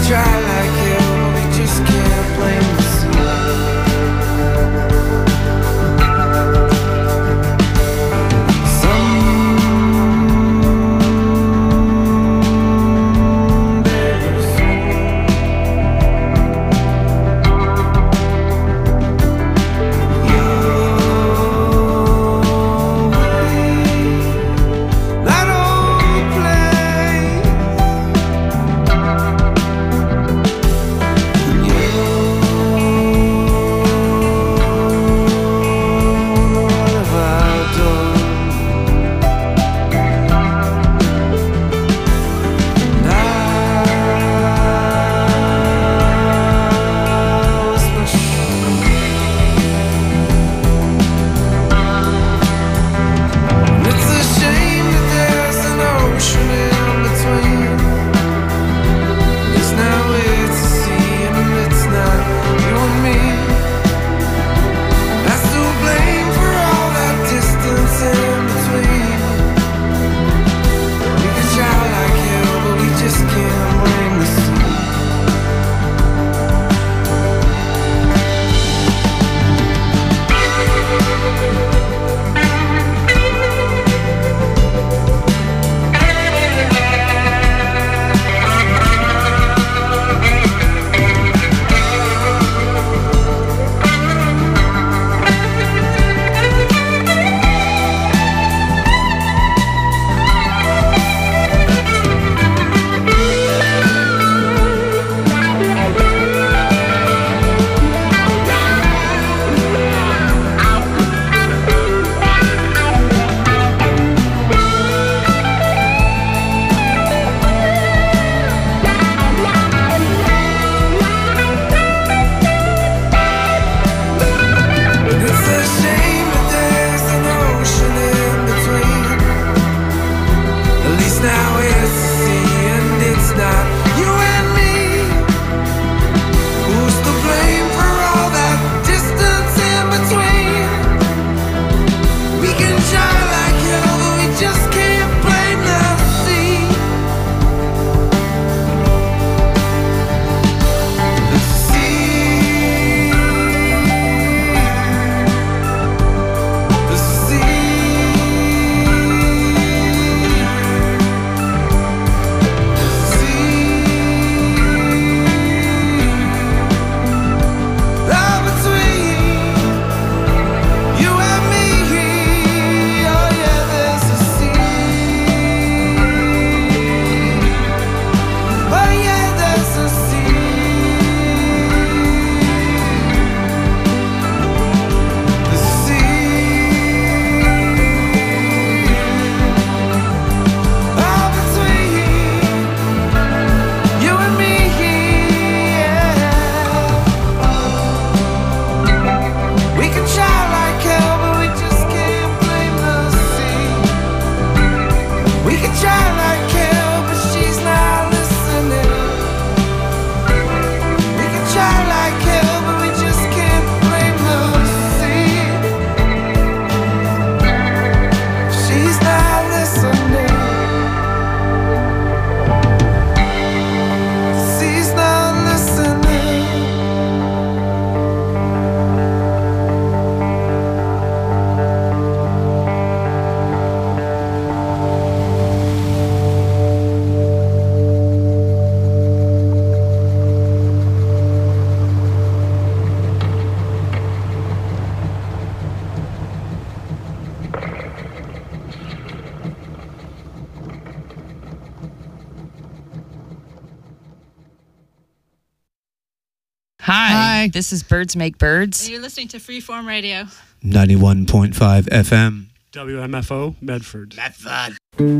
Hi. This is Birds Make Birds. And you're listening to Freeform Radio. 91.5 FM. WMFO, Medford. Medford.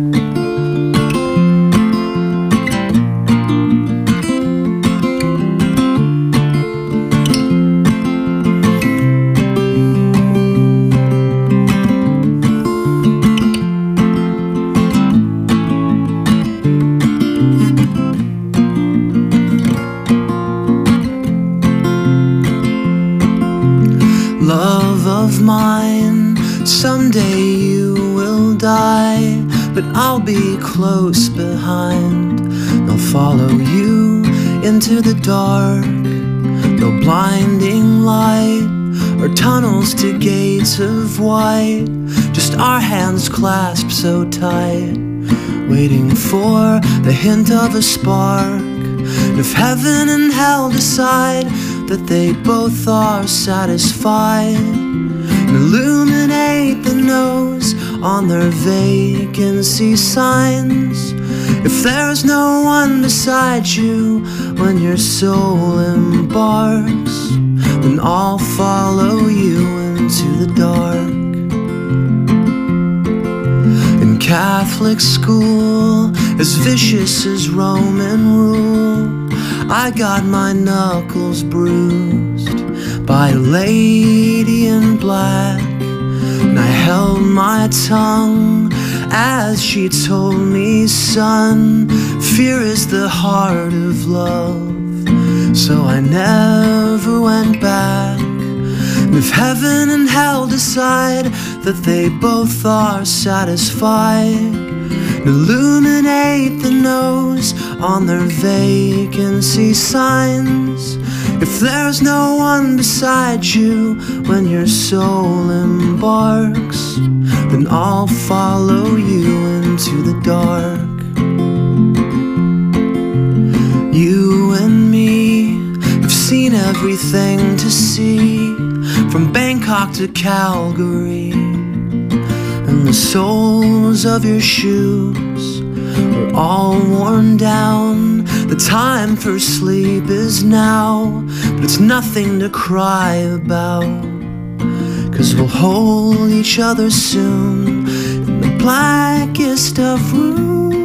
Someday you will die, but I'll be close behind. I'll follow you into the dark. No blinding light or tunnels to gates of white. Just our hands clasped so tight, waiting for the hint of a spark. And if heaven and hell decide that they both are satisfied, and illuminate the nose on their vacancy signs. If there's no one beside you when your soul embarks, then I'll follow you into the dark. In Catholic school, as vicious as Roman rule, I got my knuckles bruised by a lady in black, and I held my tongue as she told me, son, fear is the heart of love. So I never went back. And if heaven and hell decide that they both are satisfied, illuminate the nose on their vacancy signs. If there's no one beside you when your soul embarks, then I'll follow you into the dark. You and me have seen everything to see, from Bangkok to Calgary, and the soles of your shoes are all worn down. The time for sleep is now, but it's nothing to cry about, 'cause we'll hold each other soon in the blackest of rooms.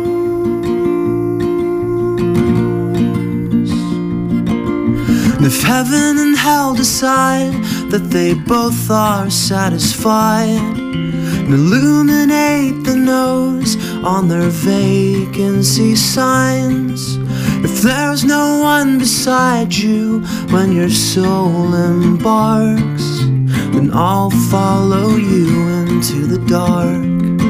And if heaven and hell decide that they both are satisfied, and illuminate the nose on their vacancy signs. If there's no one beside you when your soul embarks, then I'll follow you into the dark.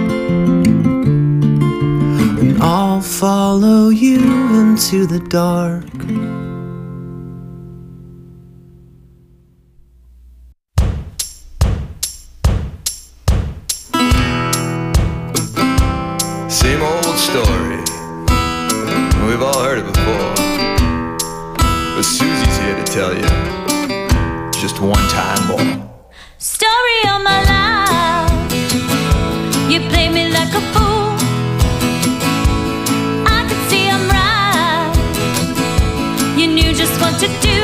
And I'll follow you into the dark. Same old story, we've all heard it before, but Susie's here to tell you just one time more. Story of my life, you play me like a fool. I could see I'm right, you knew just what to do.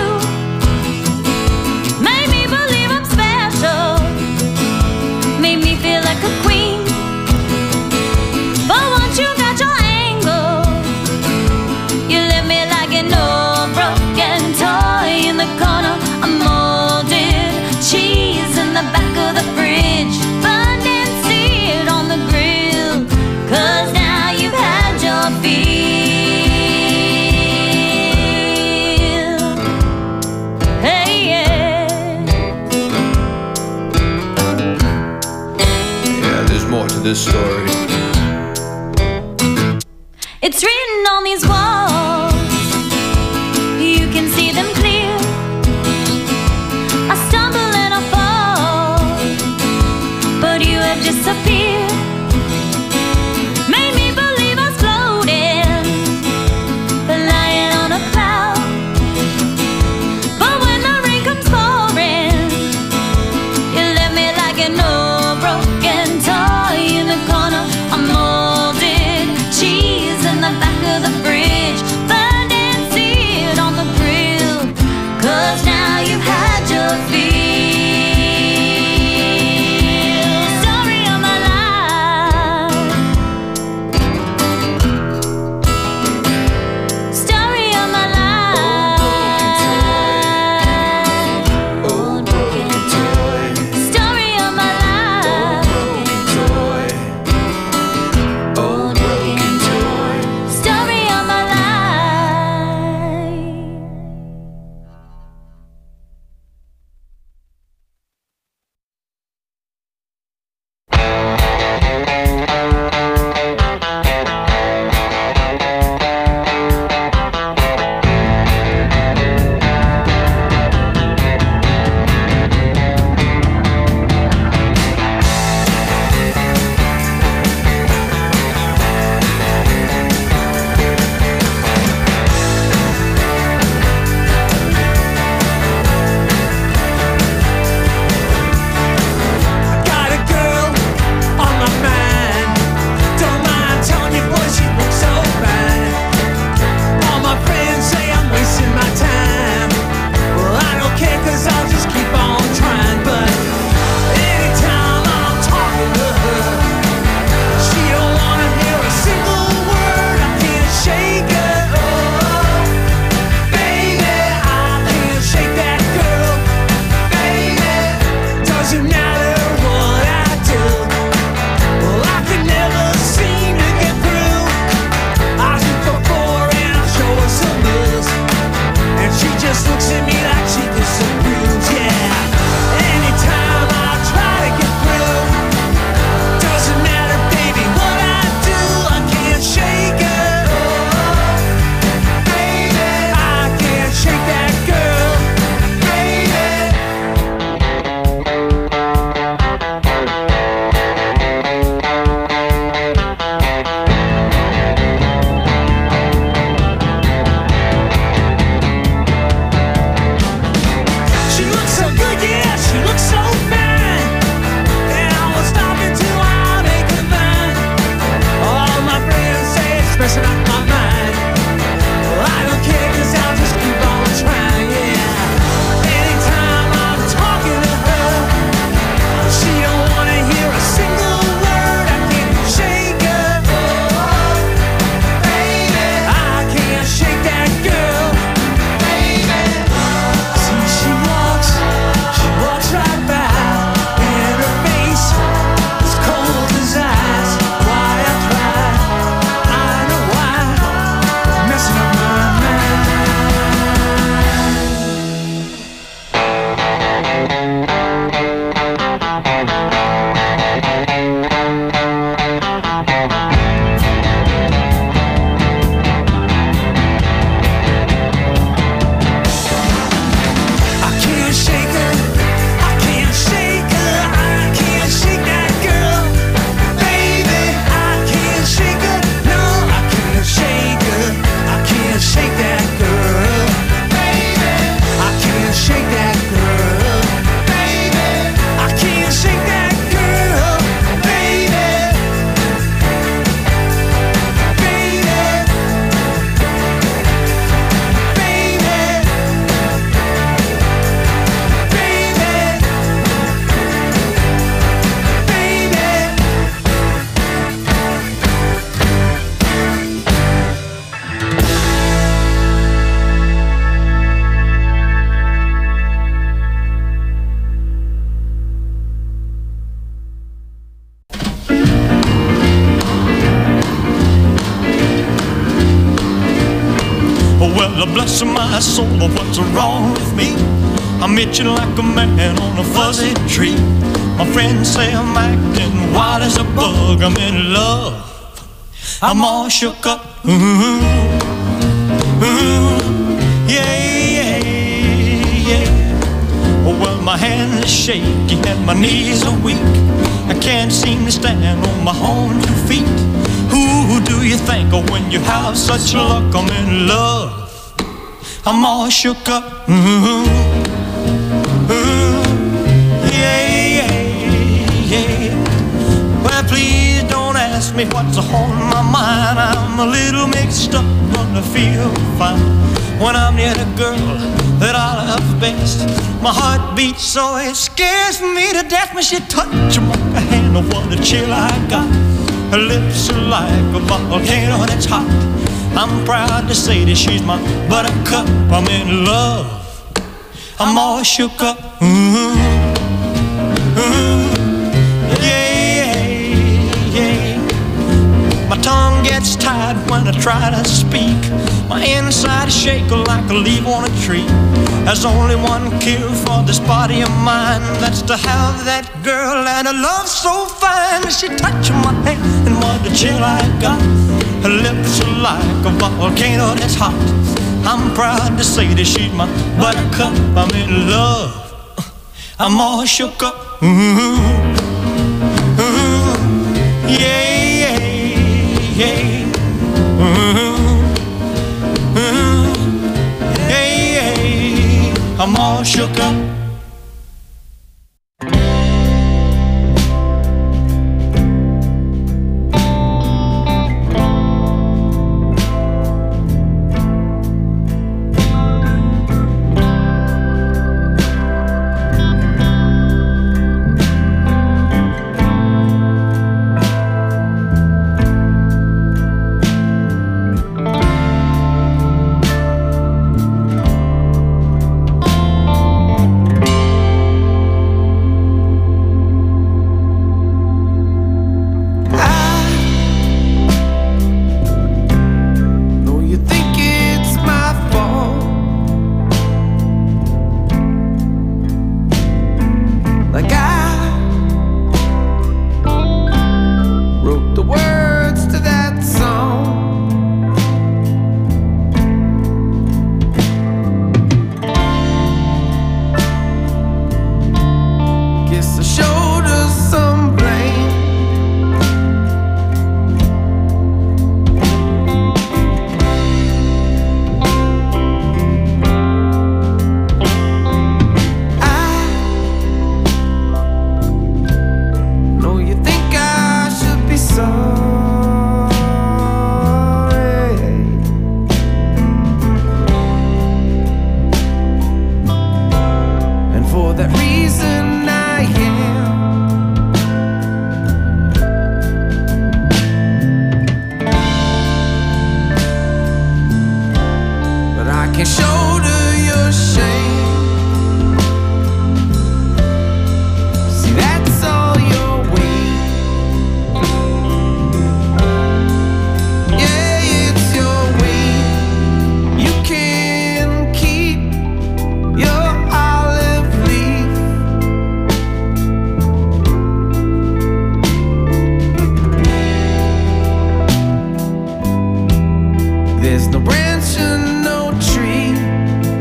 Made me believe I'm special, made me feel like a queen. But once you got your angle, you left me like an old broken toy in the corner. A molded cheese in the back of the fridge, burned and seared on the grill. 'Cause now you've had your fill. Hey, yeah. Yeah, there's more to this story. It's written on these walls, you can see them clear. I stumble and I fall, but you have disappeared. Made me believe I was floating, lying on a cloud. But when the rain comes pouring, you left me like an old broken toy in the corner. bless my soul, what's wrong with me? I'm itching like a man on a fuzzy tree. My friends say I'm acting wild as a bug. I'm in love, I'm all shook up. Yeah, well, my hands are shaky and my knees are weak. I can't seem to stand on my own 2 feet. Who do you think of when you have such luck? I'm in love, I'm all shook up. Yeah. Well, please don't ask me what's on my mind. I'm a little mixed up, but I feel fine when I'm near the girl that I love best. My heart beats so it scares me to death when she touches my hand. Oh, what a chill I got. Her lips are like a volcano that's hot. I'm proud to say that she's my buttercup. I'm in love, I'm all shook up. Yeah. My tongue gets tied when I try to speak. My inside is shaking like a leaf on a tree. There's only one cure for this body of mine. That's to have that girl and a love so fine. She touched my hand and what a chill I got. Her lips are like a volcano that's hot. I'm proud to say that she's my buttercup. I'm in love, I'm all shook up. Yeah. I'm all shook up. There's no branch and no tree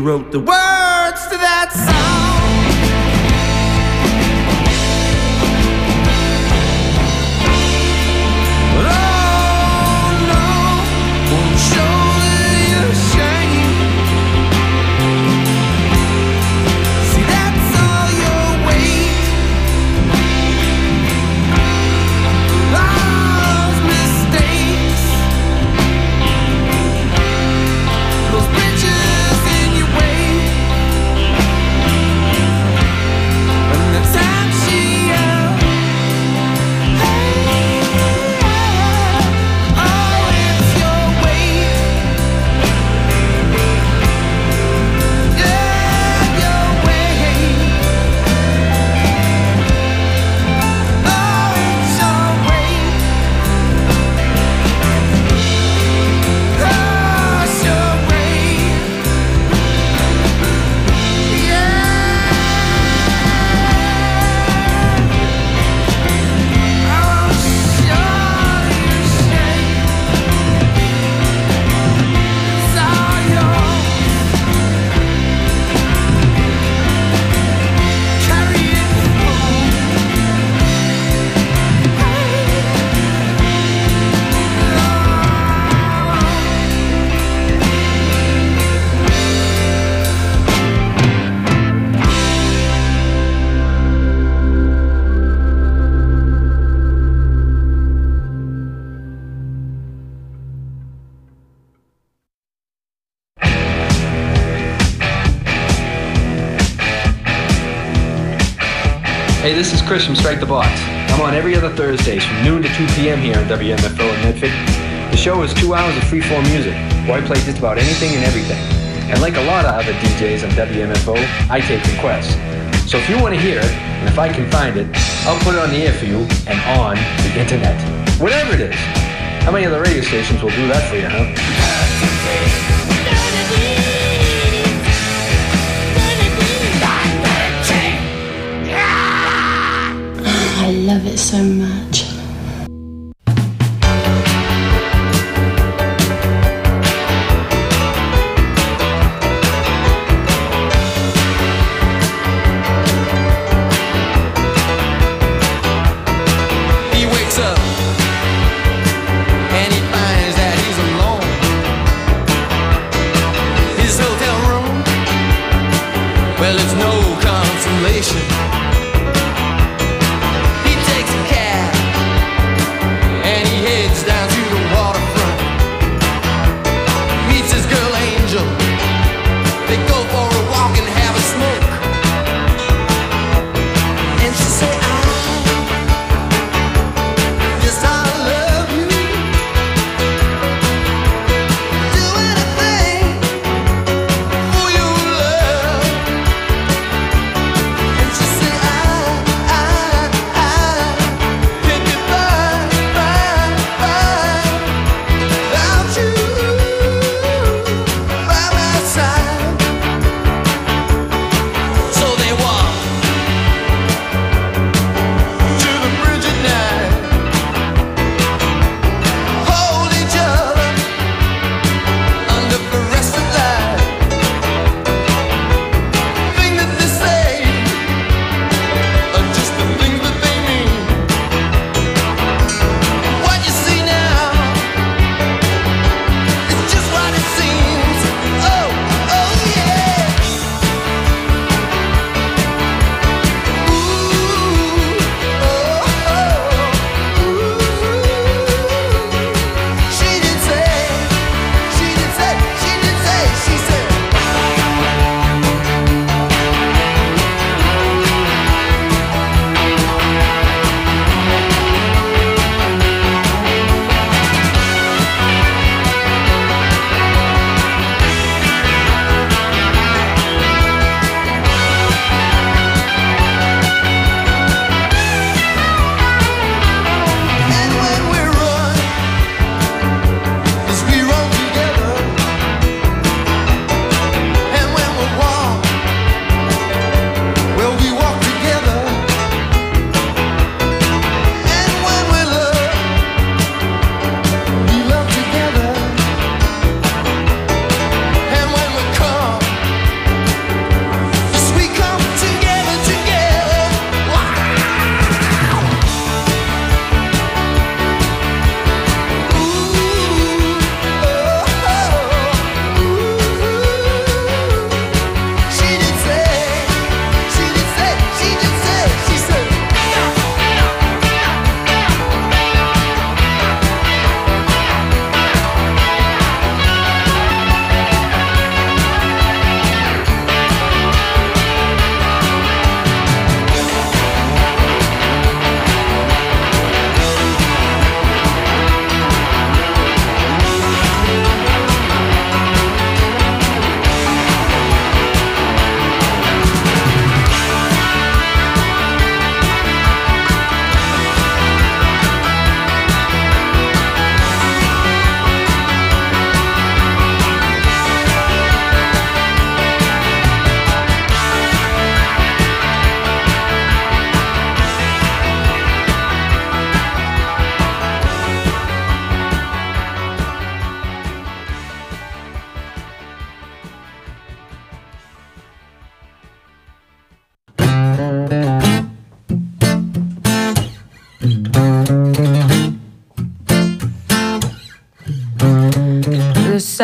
You wrote the words to that song. Hey, this is Chris from Strike the Box. I'm on every other Thursdays from noon to 2 p.m. here on WMFO in Medford. The show is 2 hours of freeform music, where I play just about anything and everything. And like a lot of other DJs on WMFO, I take requests. So if you want to hear it, and if I can find it, I'll put it on the air for you and on the internet. Whatever it is. How many other radio stations will do that for you, huh? I love it so much. He wakes up and he finds that he's alone. His hotel room, well, it's no consolation. He takes a cab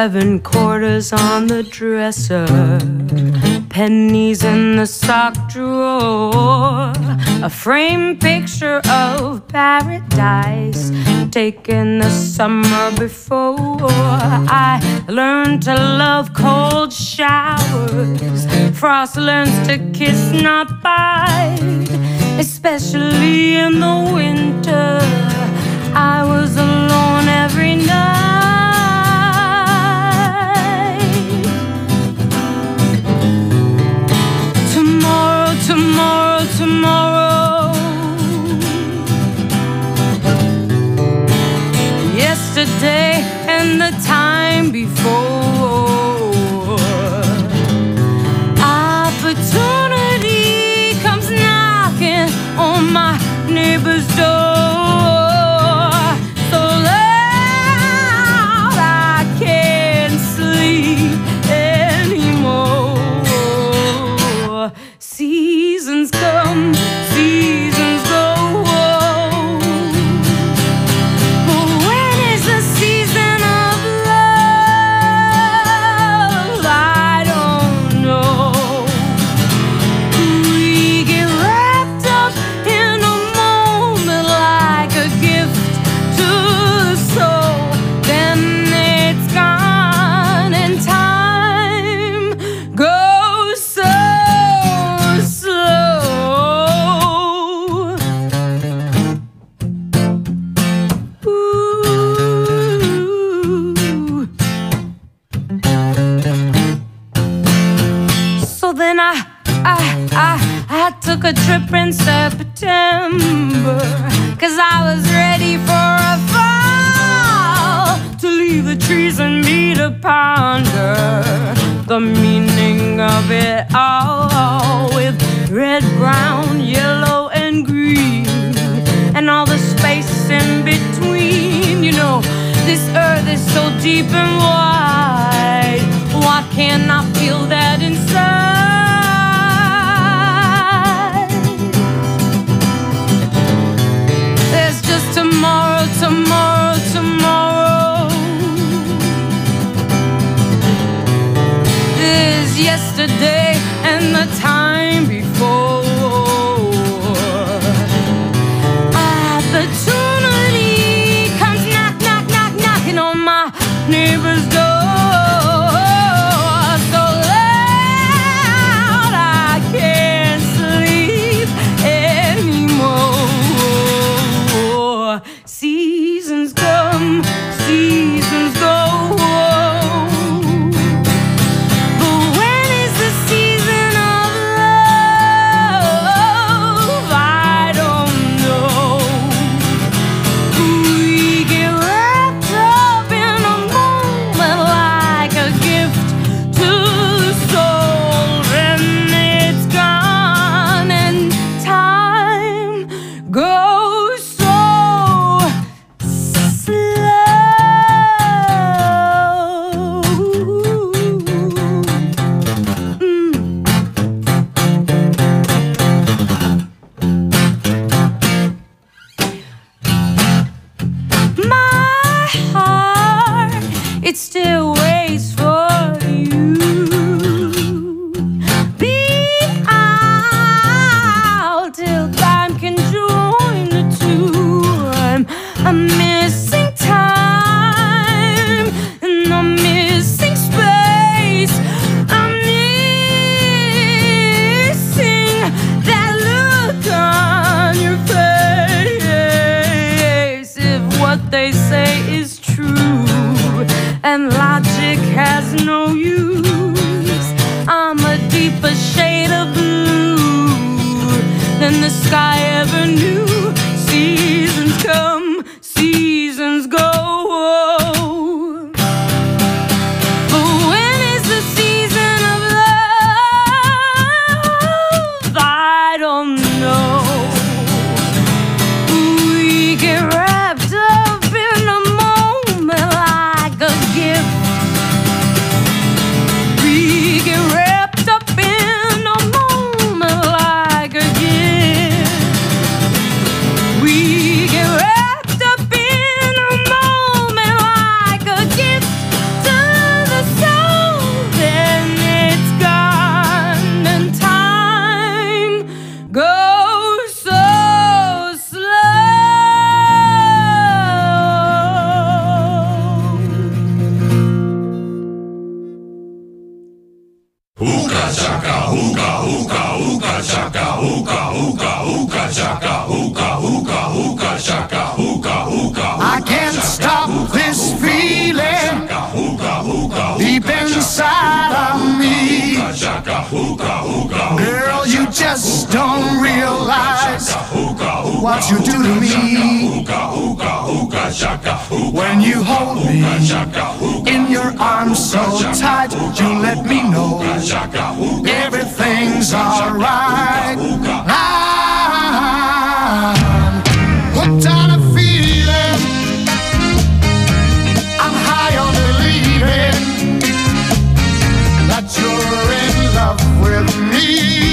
11 quarters on the dresser, pennies in the sock drawer, a framed picture of paradise taken the summer before. I learned to love cold showers. Frost learns to kiss, not bite, especially in the winter. I was alone every night. Tomorrow, tomorrow, tomorrow. Yesterday and the time before. Opportunity comes knocking on my neighbor's door. Seasons come, seasons go. But when is the season of love? I don't know. We get wrapped up in a moment like a gift to the soul. Then it's gone and time goes so then I took a trip in September, 'cause I was ready for a fall, to leave the trees and me to ponder the meaning of it all, with red, brown, yellow, and green, and all the space in between. You know, this earth is so deep and wide. Why can't I feel that inside? There's just tomorrow, tomorrow, tomorrow. There's yesterday and the time before. Opportunity comes knock, knock, knock, knocking on my neighbor's door. Seasons come, seasons go. But when is the season of love? I don't know. We get wrapped up in a moment like a gift to the soul. Then it's gone and time goes so it still waits for you. Be out till time can join the two. I'm missing time and I'm missing space. I'm missing that look on your face. If what they say is true and logic has no use, I'm a deeper shade of blue than the sky ever knew. Seasons come, seasons go. But when is the season of love? I don't know. We get wrapped up in a moment like a gift. We get wrapped up in a moment like a gift. Girl, you just don't realize what you do to me. When you hold me in your arms so tight, you let me know everything's alright. I'm hooked on a feeling, I'm high on believing that you're in love with me.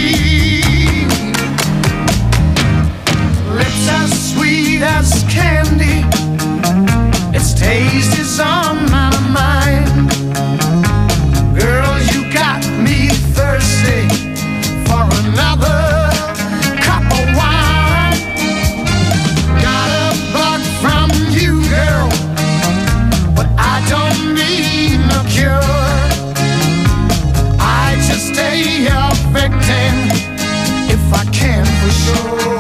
Lips as sweet as candy, its taste is on my mind. Girl, you got me thirsty for another cup of wine. Got a bug from you, girl, but I don't need no cure. I just stay a victim if I can for sure.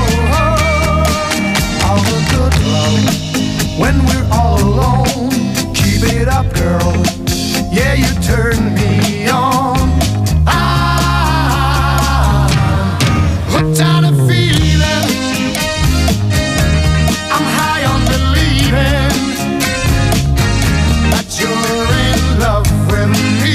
All the good love when we're all alone, keep it up, girl. Yeah, you turn me on. I'm hooked on a feeling, I'm high on believing that you're in love with me.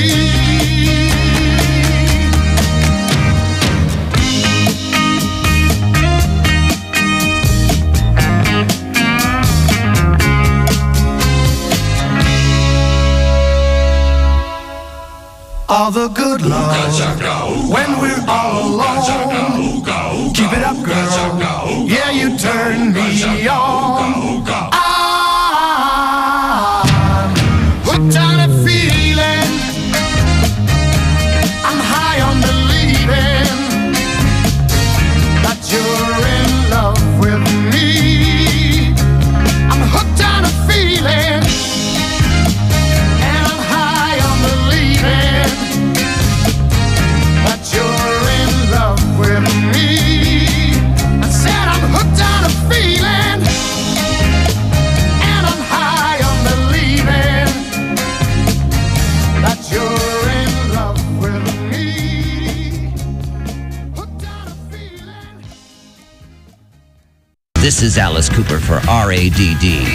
All the good love when we're all alone, keep it up, girl. Yeah, you turn me on. I'm hooked on a feeling, I'm high on believing that you're in love with me. I'm hooked on a feeling, and I'm high on believing that you're in love with me. I said I'm hooked on a feeling, and I'm high on believing that you're in love with me. Hooked on a feeling. This is Alice Cooper for RADD.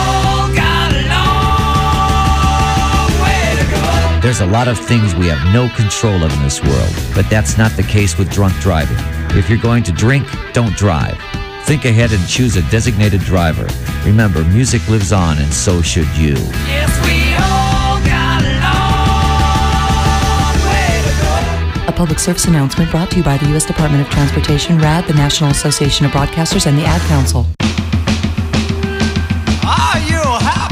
There's a lot of things we have no control of in this world, but that's not the case with drunk driving. If you're going to drink, don't drive. Think ahead and choose a designated driver. Remember, music lives on, and so should you. Yes, we all got a long way to go. A public service announcement brought to you by the U.S. Department of Transportation, RAD, the National Association of Broadcasters, and the Ad Council. Are you happy?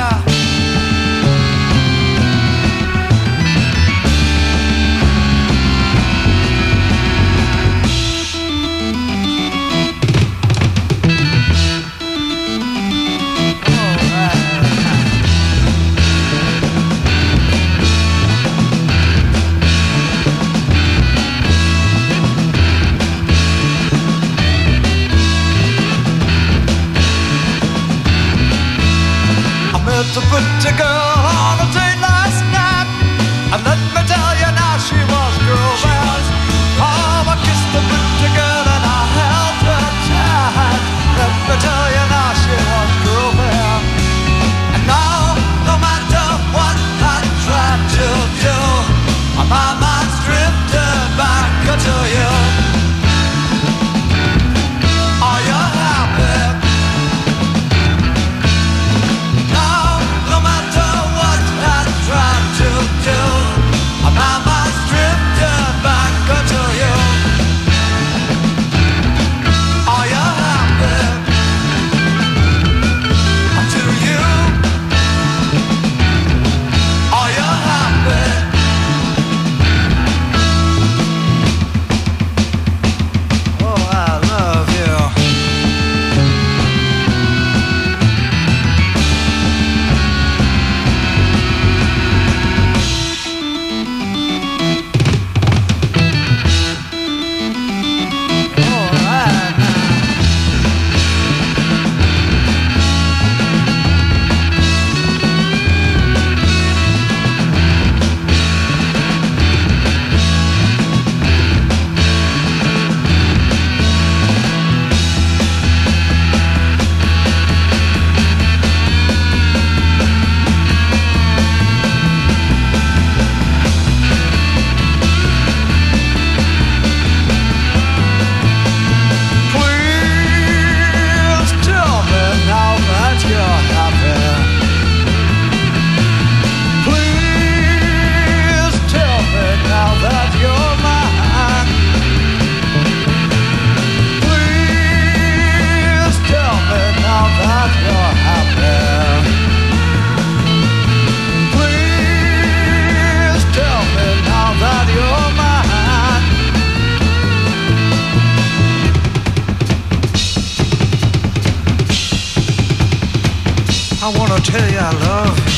To put a girl on a date last night, and let me tell you now she was grooving. Oh, I kissed the pretty girl and I held her tight. Let me tell you now she was grooving. And now, no matter what I try to do, my mind's drifting back to you. Are you happy? No matter I wanna tell you I love you.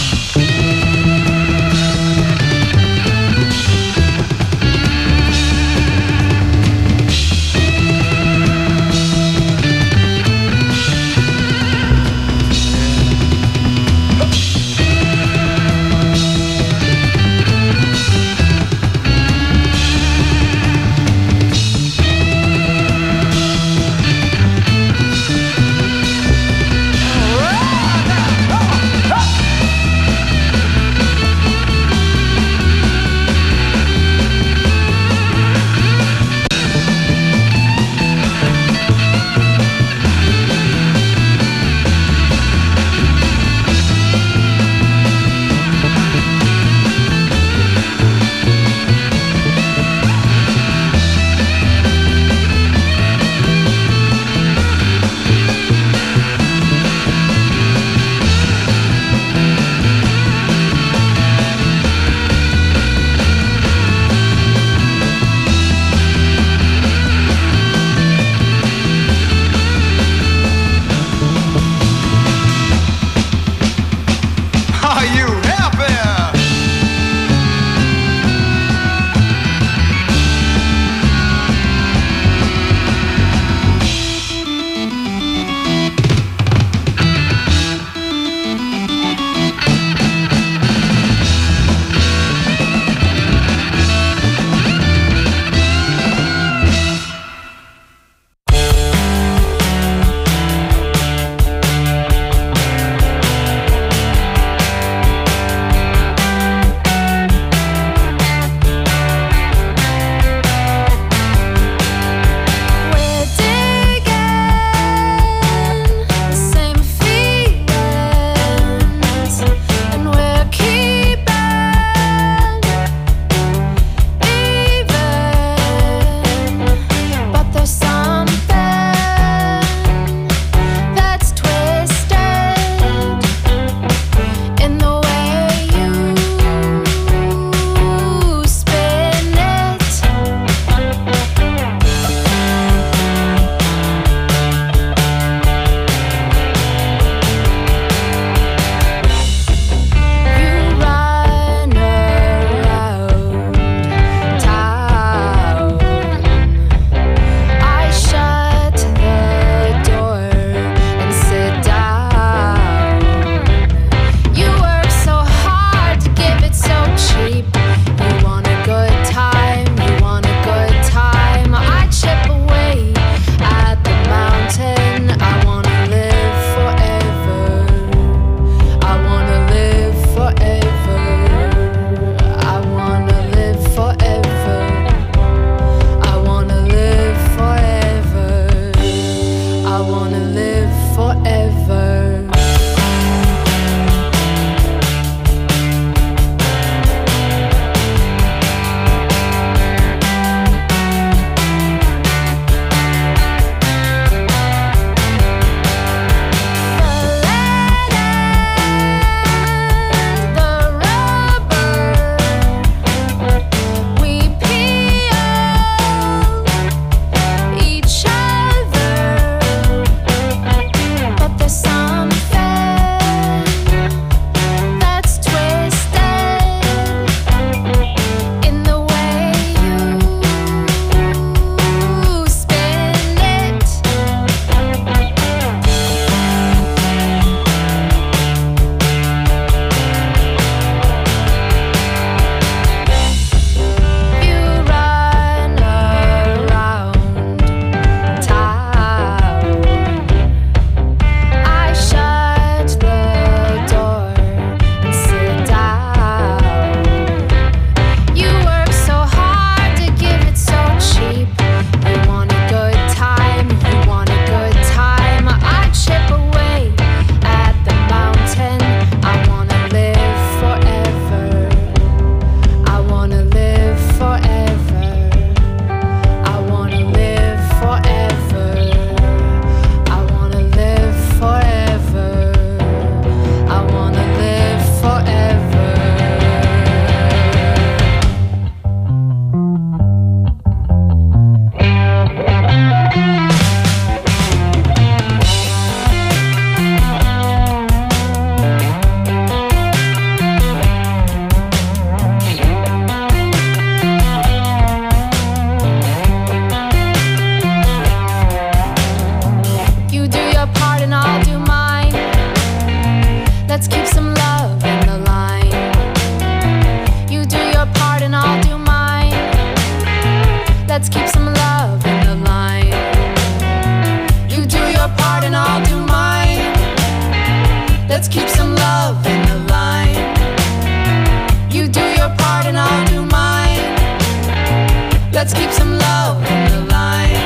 Let's keep some love in the line. You do your part and I'll do mine. Let's keep some love in the line.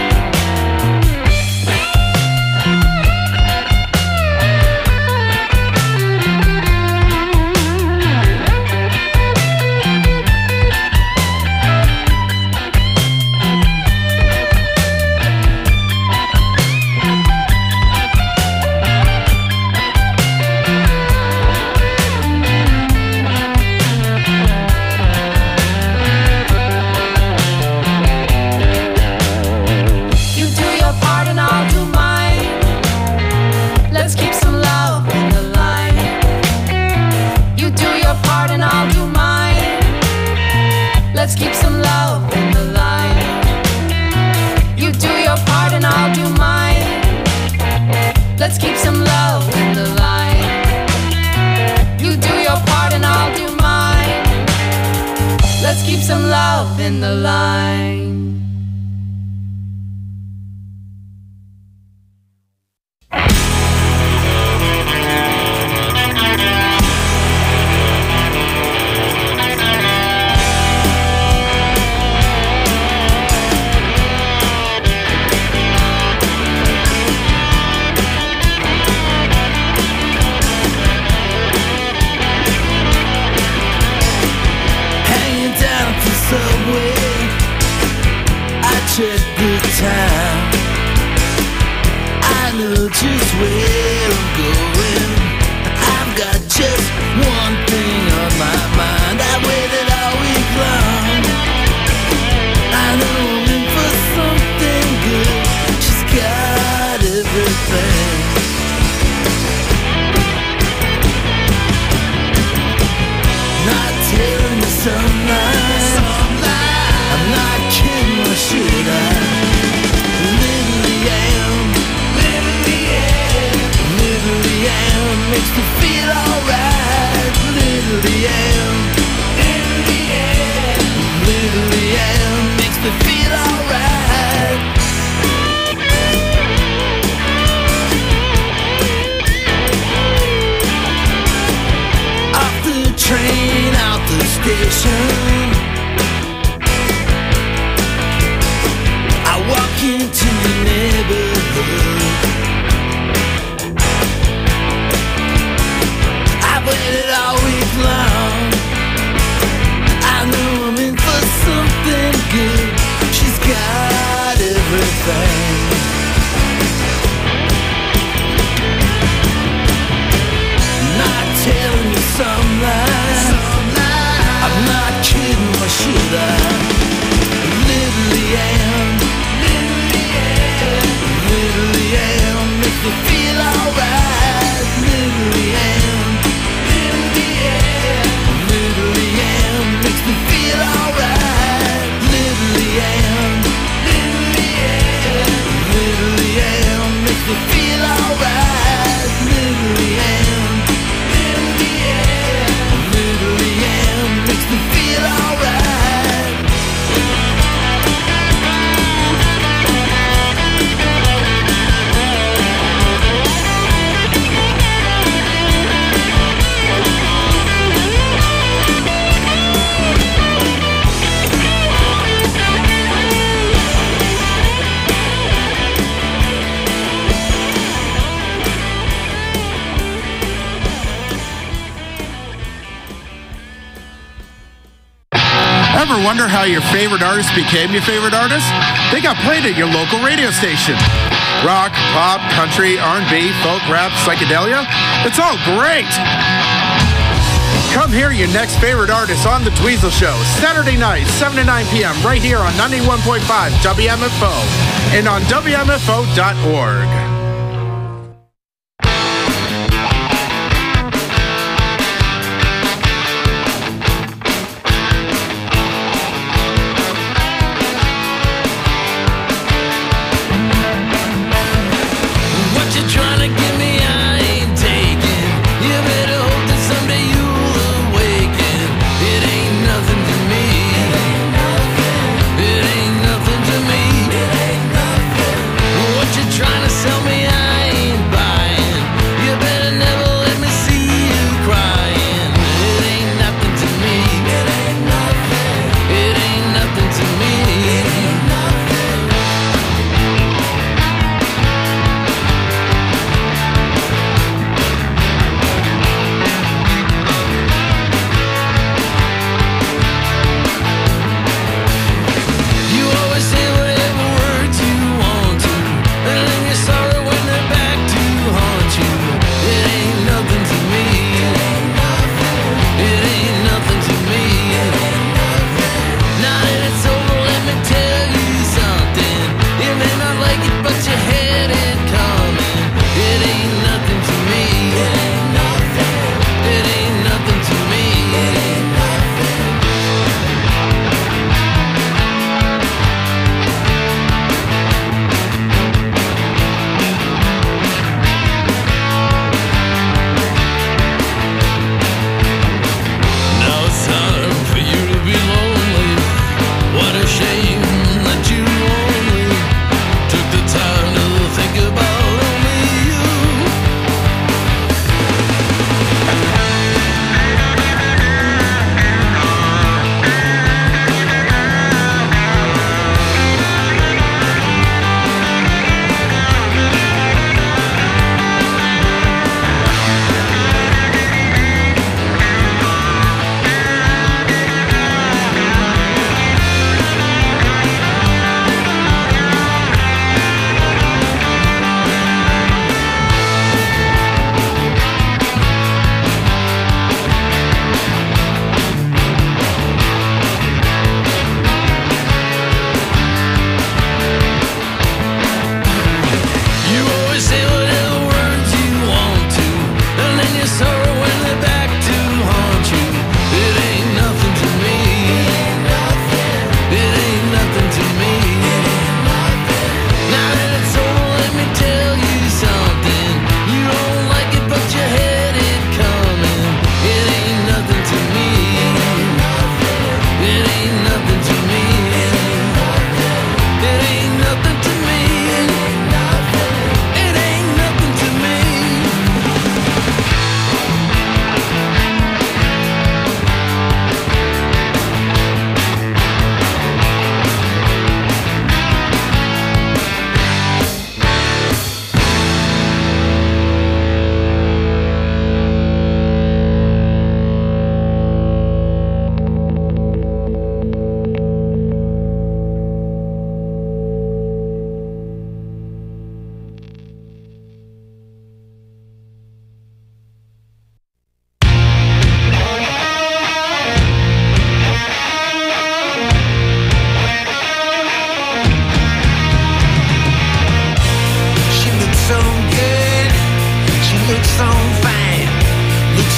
Let's keep some love in the line. You do your part and I'll do mine. Let's keep some love in the line. You do your part and I'll do mine. Let's keep some love in the line. Check the time. I know just where I'm going. I've got just one thing on my mind. I waited all week long. I know I'm in for something good. She's got everything. Not telling you some lies. I'm not kidding, or should I? Literally am, makes me feel alright. Literally am, makes me feel alright. Off the train, out the station, walk into the neighborhood. I've waited all week long. I know I'm in for something good. She's got everything. Not telling you some lies. I'm not kidding, or should I? Literally am. Literally am, makes me feel alright. Literally am, makes me feel alright. Literally am, makes me feel alright. Literally am, makes me feel alright. Ever wonder how your favorite artist became your favorite artist? They got played at your local radio station. Rock, pop, country, R&B, folk, rap, psychedelia. It's all great. Come hear your next favorite artist on The Dweezil Show, Saturday night, 7 to 9 p.m. right here on 91.5 WMFO and on WMFO.org. Trying to sell me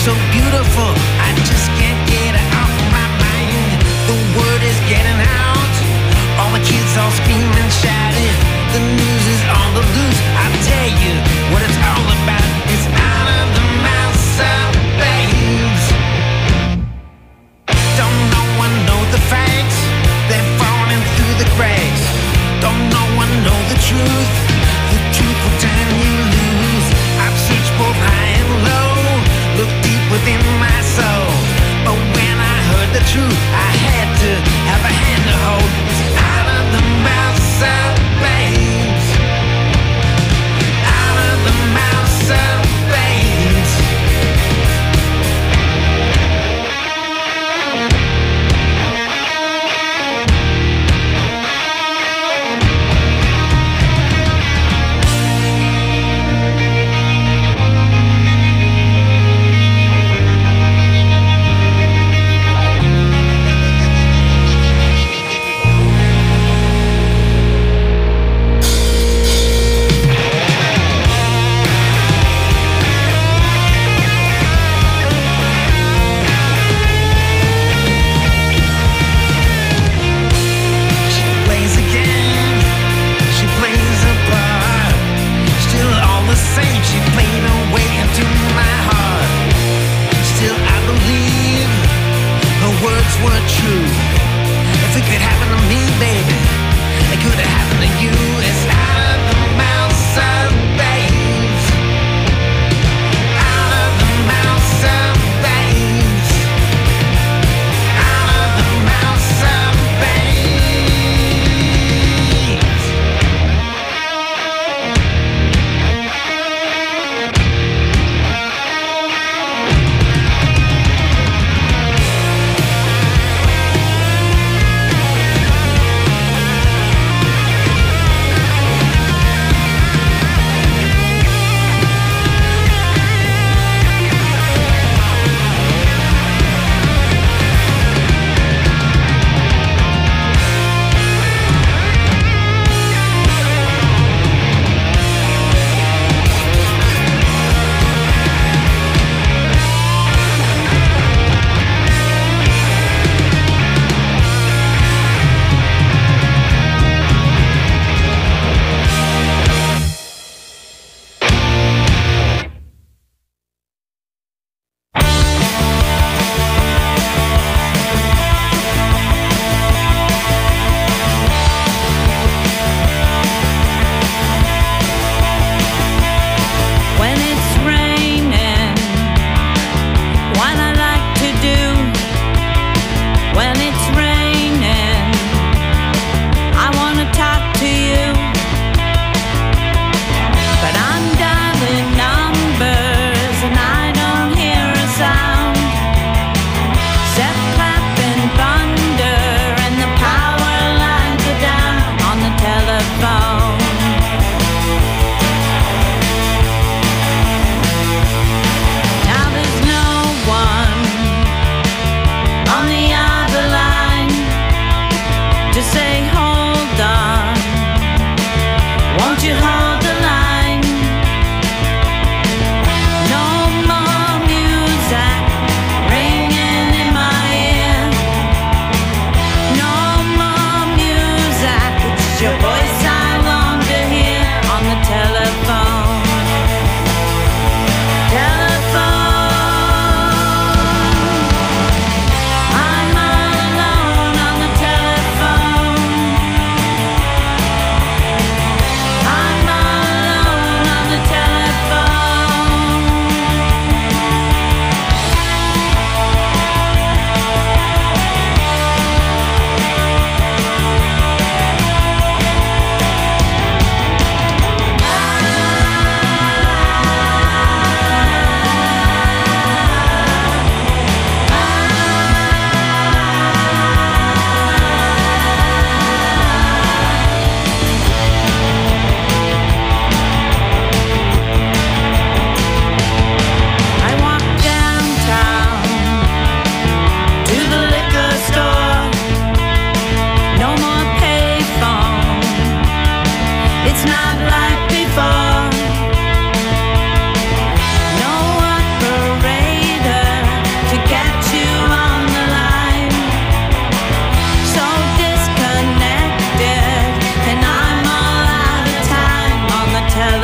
so beautiful, I just can't get it off my mind. The word is getting out, all the kids all screaming, shouting. The news is on the loose, I'll tell you what it's all about. It's out of the mouths of babes. Don't no one know the facts, they're falling through the cracks. Don't no one know the truth will turn you loose. I've searched both high and low, look deep within my soul, but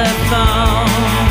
thumb.